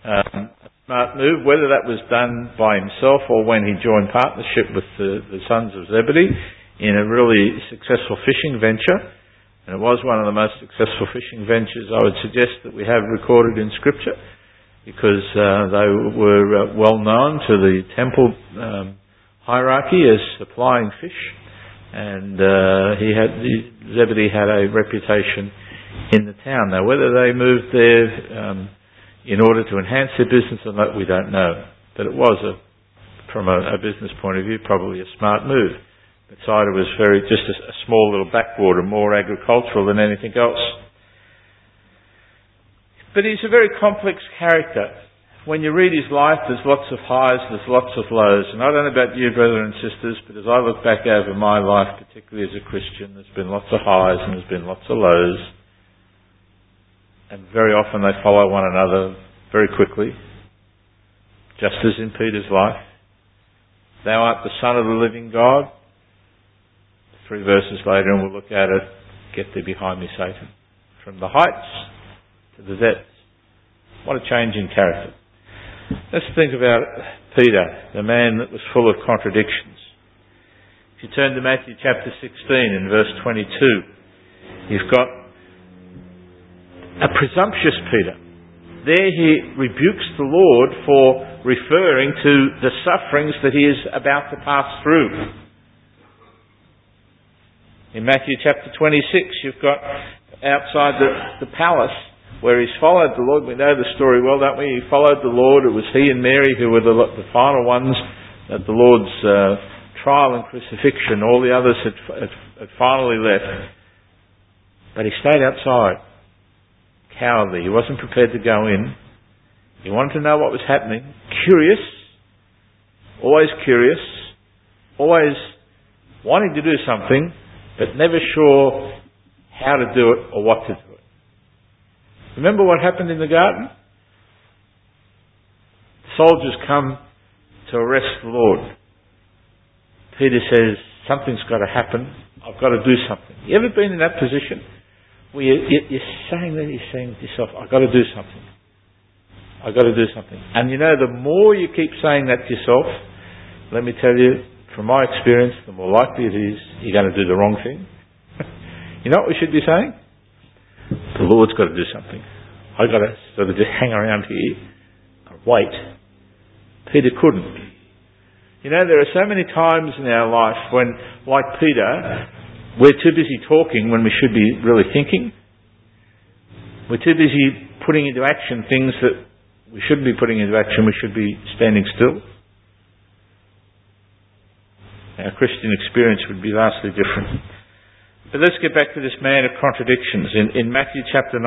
a smart move, whether that was done by himself or when he joined partnership with the sons of Zebedee in a really successful fishing venture. And it was one of the most successful fishing ventures I would suggest that we have recorded in Scripture, because they were well known to the temple hierarchy as supplying fish, and Zebedee had a reputation in the town. Now, whether they moved there in order to enhance their business or not, we don't know. But it was, from a business point of view, probably a smart move. Bethsaida was just a small little backwater, more agricultural than anything else. But he's a very complex character. When you read his life, there's lots of highs, there's lots of lows. And I don't know about you, brothers and sisters, but as I look back over my life, particularly as a Christian, there's been lots of highs and there's been lots of lows. And very often they follow one another very quickly, just as in Peter's life. Thou art the Son of the living God. 3 verses later, and we'll look at it. Get thee behind me, Satan. From the heights to the depths. What a change in character. Let's think about Peter, the man that was full of contradictions. If you turn to Matthew chapter 16 and verse 22, you've got a presumptuous Peter. There he rebukes the Lord for referring to the sufferings that he is about to pass through. In Matthew chapter 26, you've got outside the palace where he's followed the Lord. We know the story well, don't we? He followed the Lord. It was he and Mary who were the final ones at the Lord's trial and crucifixion. All the others had finally left. But he stayed outside, cowardly. He wasn't prepared to go in. He wanted to know what was happening. Curious, always wanting to do something, but never sure how to do it or what to do it. Remember what happened in the garden? The soldiers come to arrest the Lord. Peter says, something's got to happen. I've got to do something. You ever been in that position? Where you're saying to yourself, I've got to do something. I've got to do something. And you know, the more you keep saying that to yourself, let me tell you, from my experience, the more likely it is you're going to do the wrong thing. You know what we should be saying? The Lord's got to do something. I've got to sort of just hang around here and wait. Peter couldn't. You know, there are so many times in our life when, like Peter, we're too busy talking when we should be really thinking. We're too busy putting into action things that we shouldn't be putting into action. We should be standing still. Our Christian experience would be vastly different. But let's get back to this man of contradictions. In Matthew chapter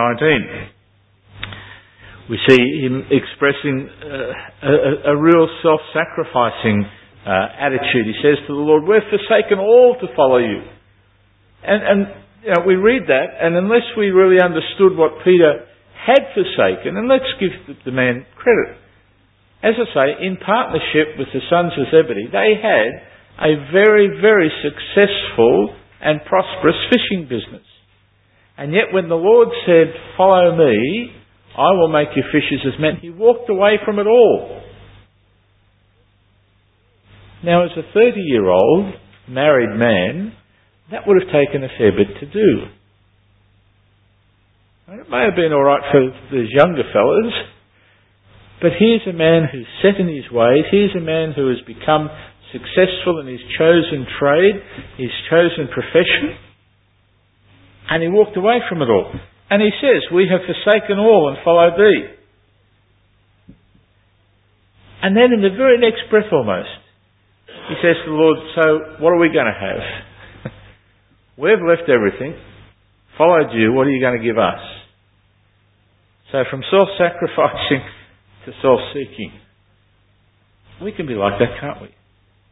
19, we see him expressing a real self-sacrificing attitude. He says to the Lord, we're forsaken all to follow you. And you know, we read that, and unless we really understood what Peter had forsaken, and let's give the man credit. As I say, in partnership with the sons of Zebedee, they had a very, very successful and prosperous fishing business. And yet when the Lord said, follow me, I will make you fishers of men, he walked away from it all. Now, as a 30-year-old married man, that would have taken a fair bit to do. It may have been all right for these younger fellas, but here's a man who's set in his ways. Here's a man who has become successful in his chosen trade, his chosen profession, and he walked away from it all. And he says, we have forsaken all and followed thee. And then in the very next breath almost, he says to the Lord, so what are we going to have? We've left everything, followed you, what are you going to give us? So from self-sacrificing to self-seeking. We can be like that, can't we?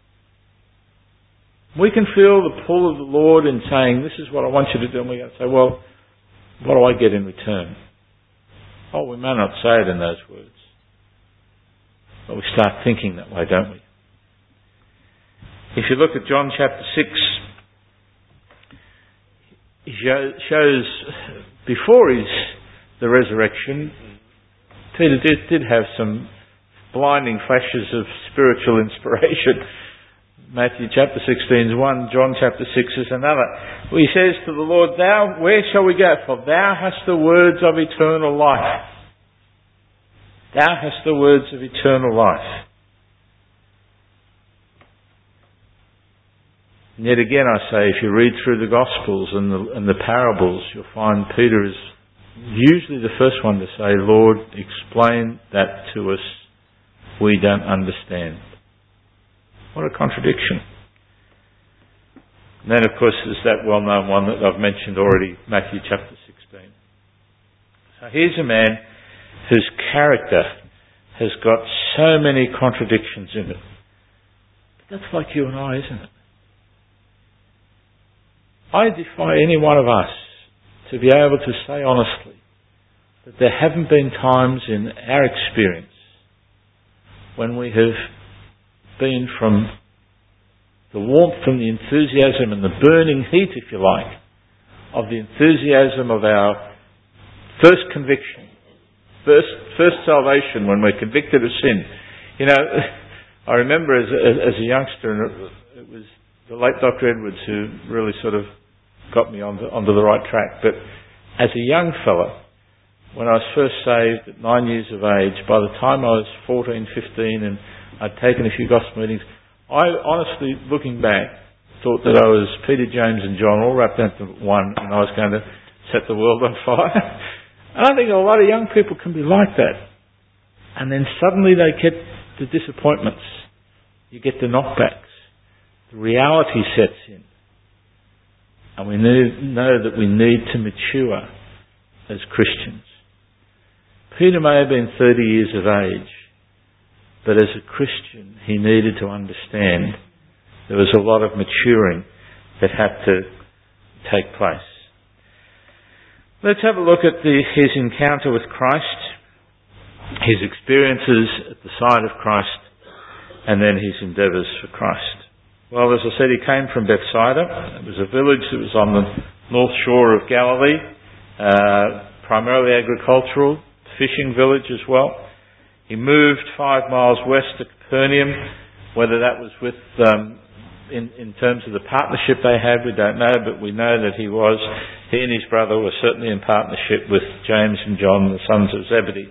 We can feel the pull of the Lord in saying, this is what I want you to do. And we go say, well, what do I get in return? Oh, we may not say it in those words. But we start thinking that way, don't we? If you look at John chapter 6, he shows before the resurrection, Peter did have some blinding flashes of spiritual inspiration. Matthew chapter 16 is one, John chapter 6 is another. He says to the Lord, "Thou, where shall we go? For thou hast the words of eternal life." Thou hast the words of eternal life. And yet again I say, if you read through the Gospels and the parables, you'll find Peter is usually the first one to say, "Lord, explain that to us. We don't understand." What a contradiction. And then, of course, there's that well-known one that I've mentioned already, Matthew chapter 16. So here's a man whose character has got so many contradictions in it. But that's like you and I, isn't it? I defy any one of us to be able to say honestly that there haven't been times in our experience when we have been from the warmth and the enthusiasm and the burning heat, if you like, of the enthusiasm of our first conviction, first salvation when we're convicted of sin. You know, I remember as a youngster, and it was the late Dr. Edwards who really sort of got me onto the right track. But as a young fella, when I was first saved at 9 years of age, by the time I was 14, 15 and I'd taken a few gospel meetings, I honestly, looking back, thought that I was Peter, James and John all wrapped into one, and I was going to set the world on fire. And I think a lot of young people can be like that. And then suddenly they get the disappointments. You get the knockbacks. The reality sets in. And we know that we need to mature as Christians. Peter may have been 30 years of age, but as a Christian he needed to understand there was a lot of maturing that had to take place. Let's have a look at his encounter with Christ, his experiences at the side of Christ, and then his endeavours for Christ. Well, as I said, he came from Bethsaida. It was a village that was on the north shore of Galilee, primarily agricultural, fishing village as well. He moved 5 miles west to Capernaum. Whether that was with, in terms of the partnership they had, we don't know, but we know that he and his brother were certainly in partnership with James and John, the sons of Zebedee.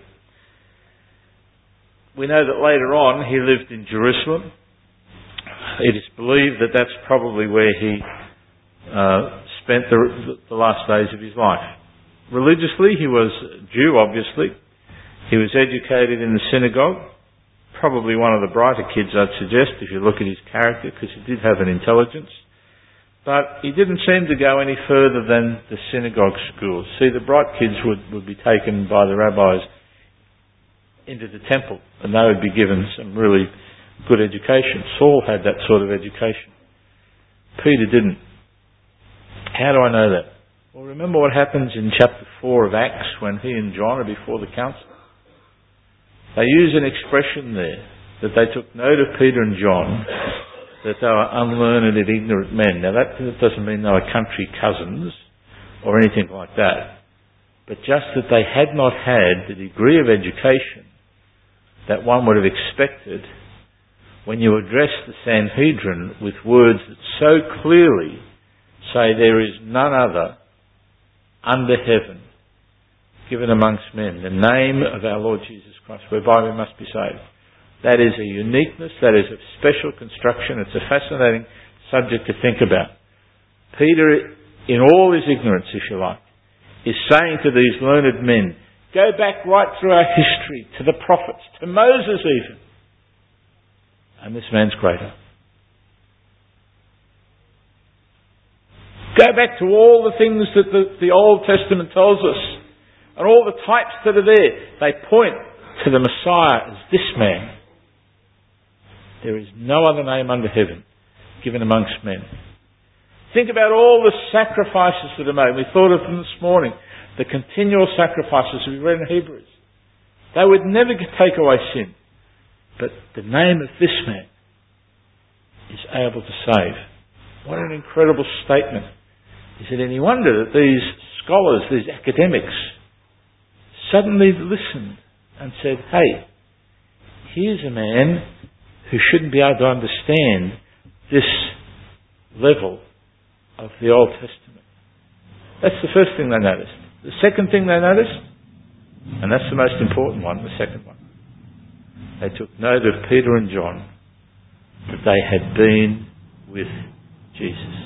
We know that later on he lived in Jerusalem. It is believed that that's probably where he spent the last days of his life. Religiously, he was a Jew, obviously. He was educated in the synagogue. Probably one of the brighter kids, I'd suggest, if you look at his character, because he did have an intelligence. But he didn't seem to go any further than the synagogue schools. See, the bright kids would be taken by the rabbis into the temple, and they would be given some really good education. Saul had that sort of education. Peter didn't. How do I know that? Well, remember what happens in chapter 4 of Acts when he and John are before the council? They use an expression there that they took note of Peter and John, that they were unlearned and ignorant men. Now that doesn't mean they were country cousins or anything like that, but just that they had not had the degree of education that one would have expected when you address the Sanhedrin with words that so clearly say there is none other under heaven given amongst men, the name of our Lord Jesus Christ, whereby we must be saved. That is a uniqueness, that is a special construction. It's a fascinating subject to think about. Peter, in all his ignorance, if you like, is saying to these learned men, go back right through our history, to the prophets, to Moses even. And this man's greater. Go back to all the things that the Old Testament tells us, and all the types that are there. They point to the Messiah as this man. There is no other name under heaven given amongst men. Think about all the sacrifices that are made. We thought of them this morning. The continual sacrifices we read in Hebrews. They would never take away sin. But the name of this man is able to save. What an incredible statement. Is it any wonder that these scholars, these academics, suddenly listened and said, hey, here's a man who shouldn't be able to understand this level of the Old Testament. That's the first thing they noticed. The second thing they noticed, and that's the most important one, the second one, they took note of Peter and John, that they had been with Jesus.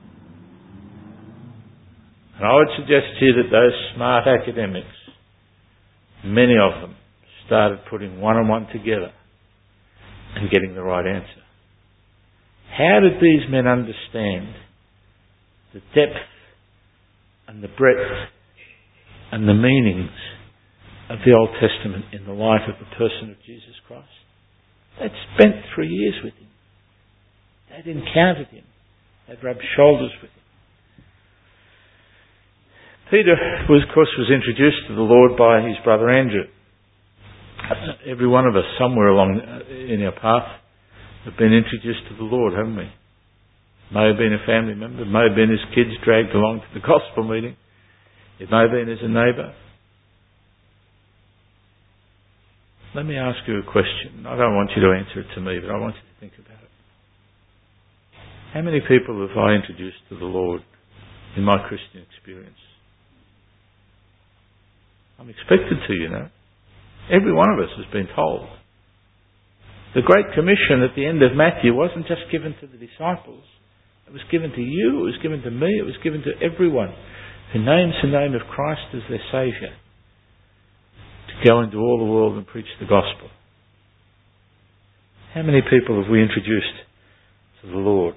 And I would suggest to you that those smart academics, many of them, started putting one and one together and getting the right answer. How did these men understand the depth and the breadth and the meanings of the Old Testament in the life of the person of Jesus Christ? They'd spent 3 years with him. They'd encountered him. They'd rubbed shoulders with him. Peter, of course, was introduced to the Lord by his brother Andrew. Every one of us, somewhere along in our path, have been introduced to the Lord, haven't we? May have been a family member, may have been his kids dragged along to the gospel meeting. It may have been as a neighbour. Let me ask you a question. I don't want you to answer it to me, but I want you to think about it. How many people have I introduced to the Lord in my Christian experience? I'm expected to, you know. Every one of us has been told. The Great Commission at the end of Matthew wasn't just given to the disciples. It was given to you, it was given to me, it was given to everyone who names the name of Christ as their Saviour, to go into all the world and preach the gospel. How many people have we introduced to the Lord?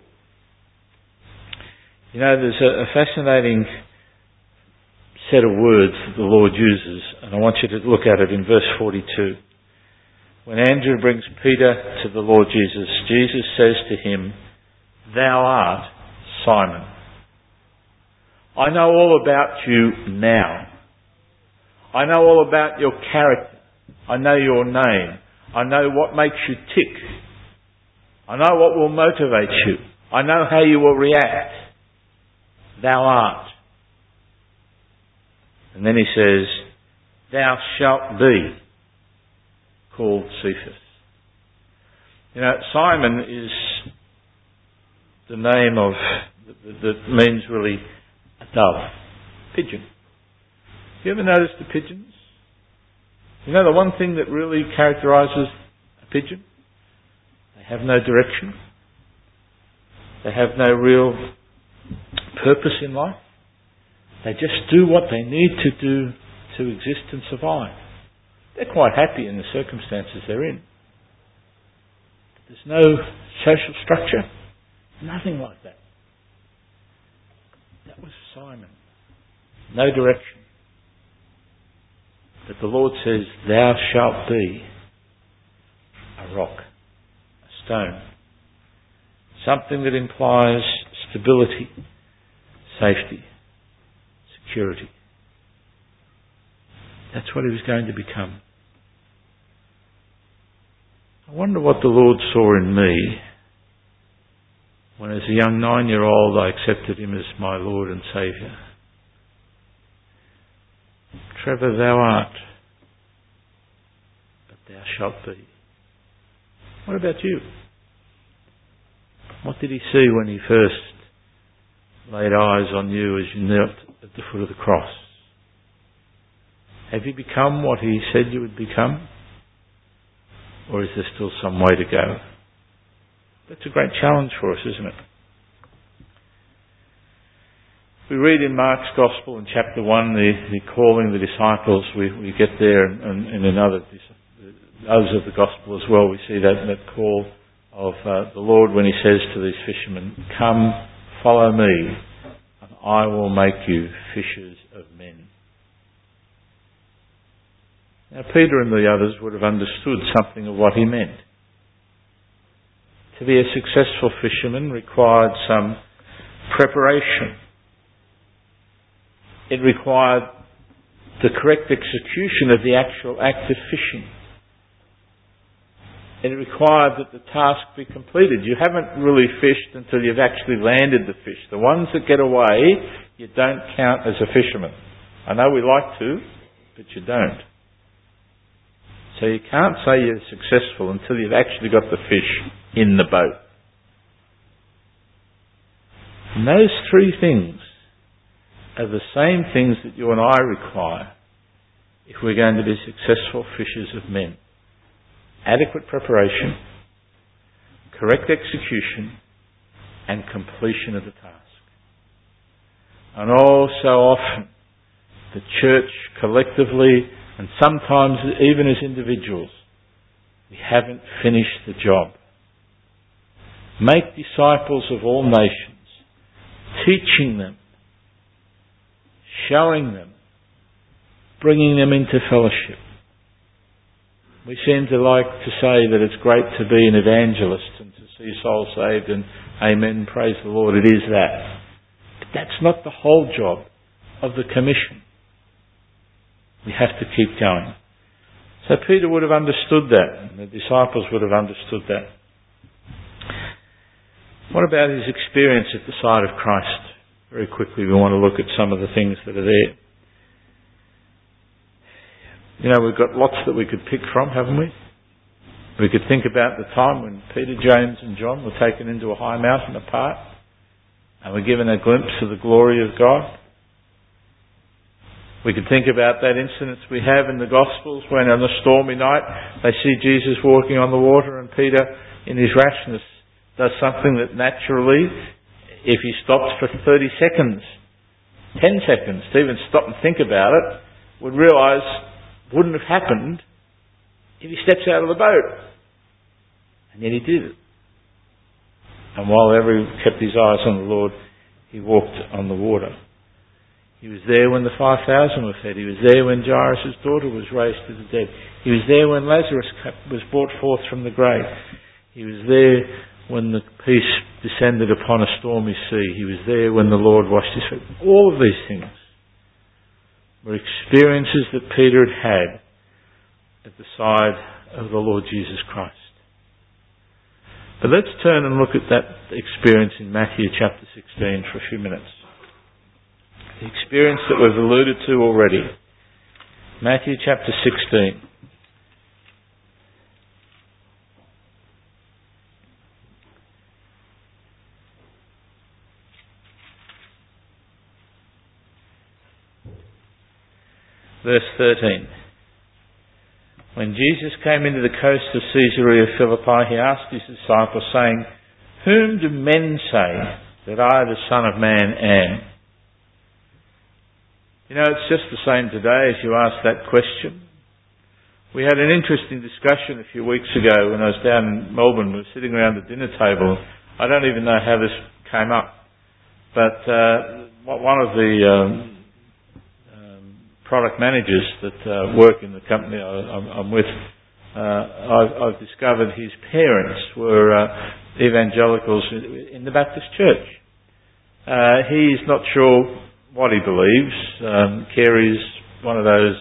You know, there's a fascinating set of words that the Lord uses, and I want you to look at it in verse 42. When Andrew brings Peter to the Lord Jesus, Jesus says to him, "Thou art Simon. I know all about you now. I know all about your character. I know your name. I know what makes you tick. I know what will motivate you. I know how you will react. Thou art." And then he says, "Thou shalt be called Cephas." You know, Simon is the name of, that means really a dove, pigeon. Have you ever noticed the pigeons? You know the one thing that really characterises a pigeon? They have no direction. They have no real purpose in life. They just do what they need to do to exist and survive. They're quite happy in the circumstances they're in. There's no social structure. Nothing like that. That was Simon. No direction. But the Lord says, "Thou shalt be a rock, a stone." Something that implies stability, safety, security. That's what he was going to become. I wonder what the Lord saw in me when as a young 9-year-old I accepted him as my Lord and Saviour. "Trevor, thou art, but thou shalt be." What about you? What did he see when he first laid eyes on you as you knelt at the foot of the cross? Have you become what he said you would become? Or is there still some way to go? That's a great challenge for us, isn't it? We read in Mark's Gospel in chapter 1 the calling the disciples. We get there, and in others of the Gospel as well, we see that call of the Lord when he says to these fishermen, "Come, follow me, and I will make you fishers of men." Now Peter and the others would have understood something of what he meant. To be a successful fisherman required some preparation. It required the correct execution of the actual act of fishing. It required that the task be completed. You haven't really fished until you've actually landed the fish. The ones that get away, you don't count as a fisherman. I know we like to, but you don't. So you can't say you're successful until you've actually got the fish in the boat. And those three things are the same things that you and I require if we're going to be successful fishers of men. Adequate preparation, correct execution, and completion of the task. And all so often, the church collectively, and sometimes even as individuals, we haven't finished the job. Make disciples of all nations, teaching them, showing them, bringing them into fellowship. We seem to like to say that it's great to be an evangelist and to see souls saved, and amen, praise the Lord, it is that. But that's not the whole job of the commission. We have to keep going. So Peter would have understood that, and the disciples would have understood that. What about his experience at the side of Christ? Very quickly, we want to look at some of the things that are there. You know, we've got lots that we could pick from, haven't we? We could think about the time when Peter, James and John were taken into a high mountain apart and were given a glimpse of the glory of God. We could think about that incident we have in the Gospels when on a stormy night they see Jesus walking on the water, and Peter, in his rashness, does something that naturally, if he stopped for 30 seconds, 10 seconds, to even stop and think about it, would realise wouldn't have happened if he steps out of the boat. And yet he did it. And while everyone kept his eyes on the Lord, he walked on the water. He was there when the 5,000 were fed. He was there when Jairus' daughter was raised to the dead. He was there when Lazarus was brought forth from the grave. He was there when the peace descended upon a stormy sea. He was there when the Lord washed his feet. All of these things were experiences that Peter had had at the side of the Lord Jesus Christ. But let's turn and look at that experience in Matthew chapter 16 for a few minutes. The experience that we've alluded to already. Matthew chapter 16. Verse 13. When Jesus came into the coast of Caesarea Philippi, he asked his disciples, saying, "Whom do men say that I, the Son of Man, am?" You know, it's just the same today as you ask that question. We had an interesting discussion a few weeks ago when I was down in Melbourne. We were sitting around the dinner table. I don't even know how this came up, but one of the product managers that work in the company I'm with, I've discovered his parents were evangelicals in the Baptist church. He's not sure what he believes. Kerry's one of those,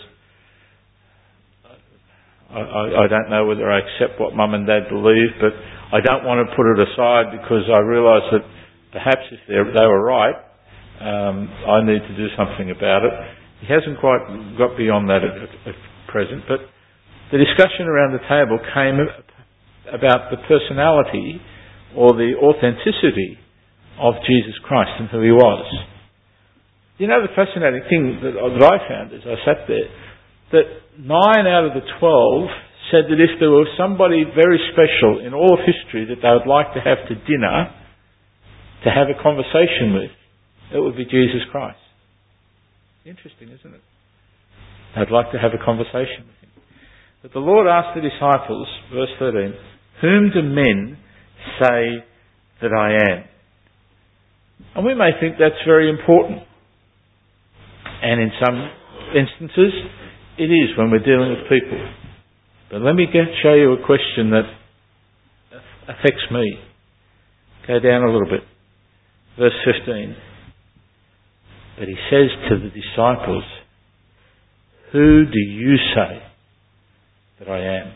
I don't know whether I accept what Mum and Dad believe, but I don't want to put it aside because I realise that perhaps if they were right, I need to do something about it. He hasn't quite got beyond that at present, but the discussion around the table came about the personality or the authenticity of Jesus Christ and who he was. You know, the fascinating thing that I found as I sat there, that 9 out of the 12 said that if there was somebody very special in all of history that they would like to have to dinner, to have a conversation with, it would be Jesus Christ. Interesting, isn't it? I'd like to have a conversation with him. But the Lord asked the disciples, verse 13, "Whom do men say that I am?" And we may think that's very important. And in some instances, it is when we're dealing with people. But let me show you a question that affects me. Go down a little bit. Verse 15. But he says to the disciples, "Who do you say that I am?"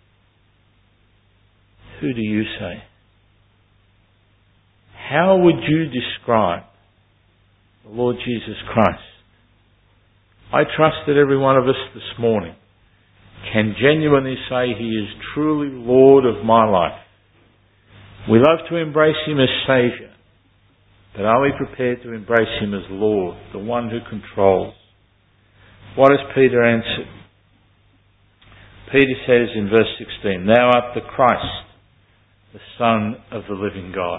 Who do you say? How would you describe the Lord Jesus Christ? I trust that every one of us this morning can genuinely say He is truly Lord of my life. We love to embrace Him as Saviour, but are we prepared to embrace Him as Lord, the one who controls? What has Peter answered? Peter says in verse 16, "Thou art the Christ, the Son of the living God."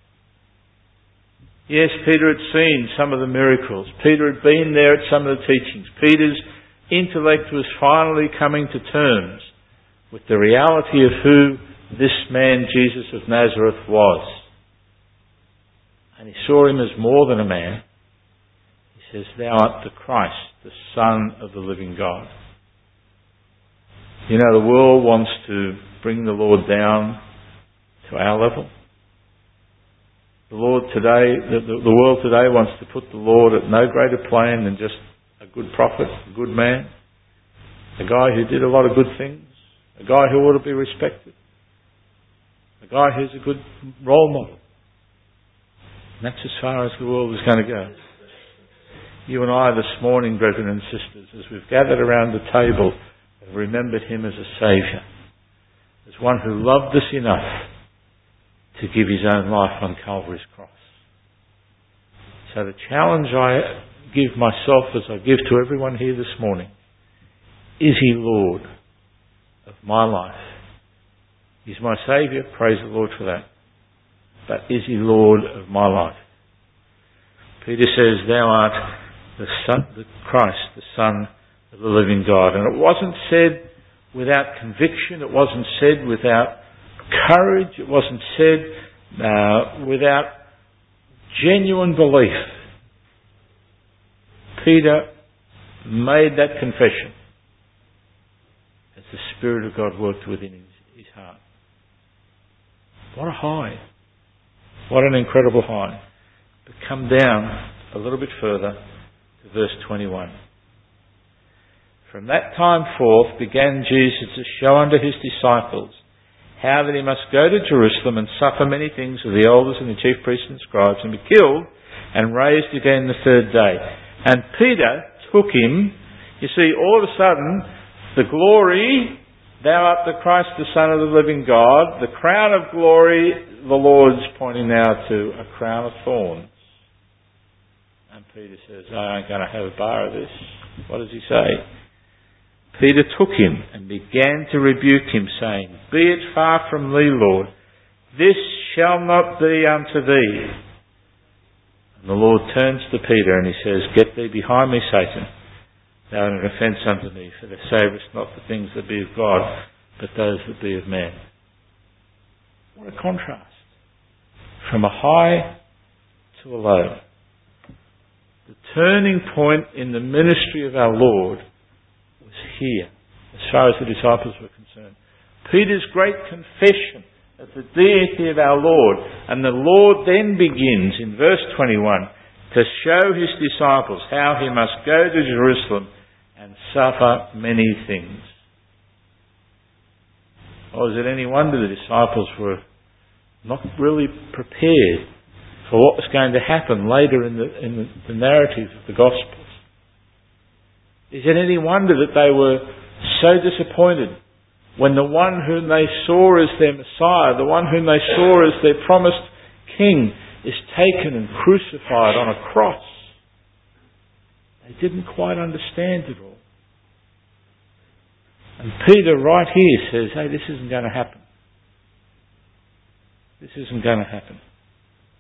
Yes, Peter had seen some of the miracles. Peter had been there at some of the teachings. Peter's intellect was finally coming to terms with the reality of who this man, Jesus of Nazareth, was. And he saw Him as more than a man. He says, "Thou art the Christ, the Son of the living God." You know, the world wants to bring the Lord down to our level. The world today wants to put the Lord at no greater plane than just a good prophet, a good man, a guy who did a lot of good things, a guy who ought to be respected, a guy who's a good role model. And that's as far as the world is going to go. You and I this morning, brethren and sisters, as we've gathered around the table, have remembered Him as a Saviour, as one who loved us enough to give His own life on Calvary's cross. So the challenge I give myself, as I give to everyone here this morning, is He Lord of my life? He's my Saviour, praise the Lord for that. But is He Lord of my life? Peter says, "Thou art the Christ, the Son of the living God." And it wasn't said without conviction. It wasn't said without courage. It wasn't said without genuine belief. Peter made that confession as the Spirit of God worked within his heart. What a high. What an incredible high. But come down a little bit further to verse 21. "From that time forth began Jesus to show unto His disciples how that He must go to Jerusalem and suffer many things of the elders and the chief priests and scribes, and be killed and raised again the third day. And Peter took Him." You see, all of a sudden, the glory, "Thou art the Christ, the Son of the living God," the crown of glory, the Lord's pointing now to a crown of thorns. And Peter says, "I ain't going to have a bar of this." What does he say? "Peter took Him and began to rebuke Him, saying, Be it far from Thee, Lord, this shall not be unto Thee. And the Lord turns to Peter and He says, Get thee behind me, Satan. Thou art an offence unto me, for thou savest not the things that be of God, but those that be of man." What a contrast. From a high to a low. The turning point in the ministry of our Lord was here, as far as the disciples were concerned. Peter's great confession of the deity of our Lord. And the Lord then begins in verse 21 to show His disciples how He must go to Jerusalem and suffer many things. Or is it any wonder the disciples were not really prepared for what was going to happen later in the narrative of the Gospels? Is it any wonder that they were so disappointed when the one whom they saw as their Messiah, the one whom they saw as their promised King, is taken and crucified on a cross? They didn't quite understand it all. And Peter right here says, hey, this isn't going to happen. This isn't going to happen.